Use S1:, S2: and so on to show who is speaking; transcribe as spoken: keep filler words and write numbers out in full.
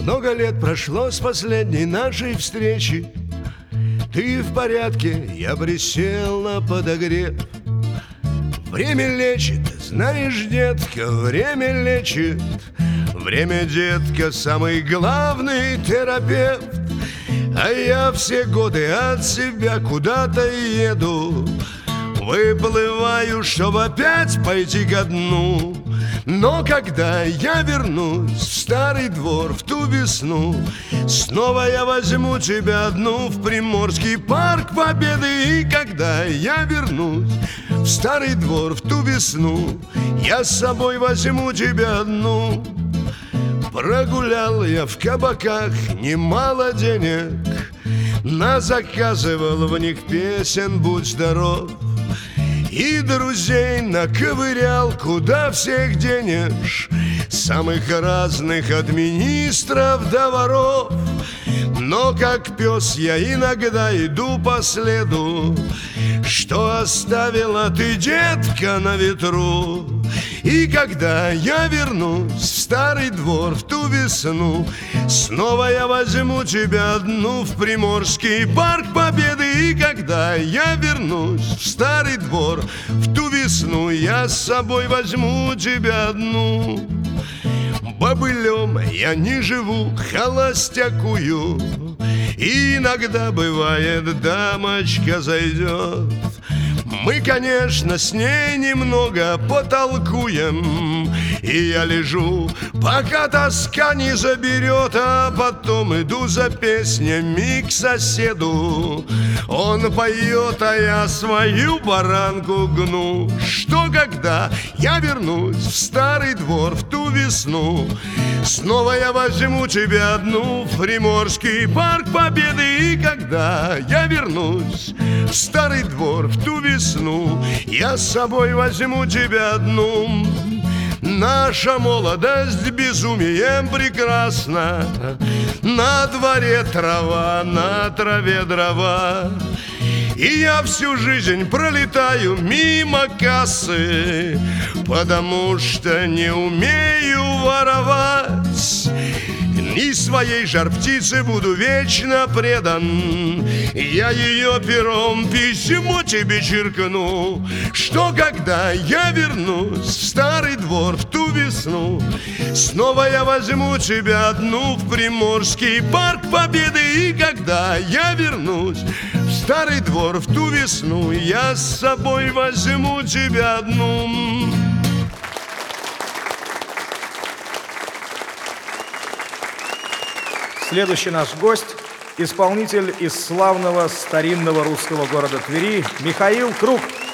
S1: Много лет прошло с последней нашей встречи. Ты в порядке, я присел на подогрев. Время лечит, знаешь, детка, время лечит. Время, детка, самый главный терапевт. А я все годы от себя куда-то еду. Выплываю, чтоб опять пойти ко дну. Но когда я вернусь в старый двор в ту весну, снова я возьму тебя одну в Приморский парк Победы. И когда я вернусь в старый двор в ту весну, я с собой возьму тебя одну. Прогулял я в кабаках немало денег, назаказывал в них песен «Будь здоров». И друзей наковырял, куда всех денешь, самых разных, от министров до воров. Но как пес я иногда иду по следу, что оставила ты, детка, на ветру. И когда я вернусь в старый двор в ту весну, снова я возьму тебя одну в Приморский парк Победы. И когда я вернусь в старый двор в ту весну, я с собой возьму тебя одну. Бобылем я не живу, холостякую. И иногда бывает, дамочка зайдет. Мы, конечно, с ней немного потолкуем, и я лежу, пока тоска не заберет. А потом иду за песнями к соседу. Он поет, а я свою баранку гну. Что когда я вернусь в старый двор в ту весну, снова я возьму тебя одну в Приморский парк Победы. И когда я вернусь в старый двор в ту весну, я с собой возьму тебя одну. Наша молодость безумием прекрасна. На дворе трава, на траве дрова. И я всю жизнь пролетаю мимо кассы, потому что не умею воровать. И своей жар-птице буду вечно предан. Я ее пером письмо тебе черкну. Что когда я вернусь в старый двор в ту весну, снова я возьму тебя одну в Приморский парк Победы. И когда я вернусь в старый двор в ту весну, я с собой возьму тебя одну.
S2: Следующий наш гость – исполнитель из славного старинного русского города Твери Михаил Круг.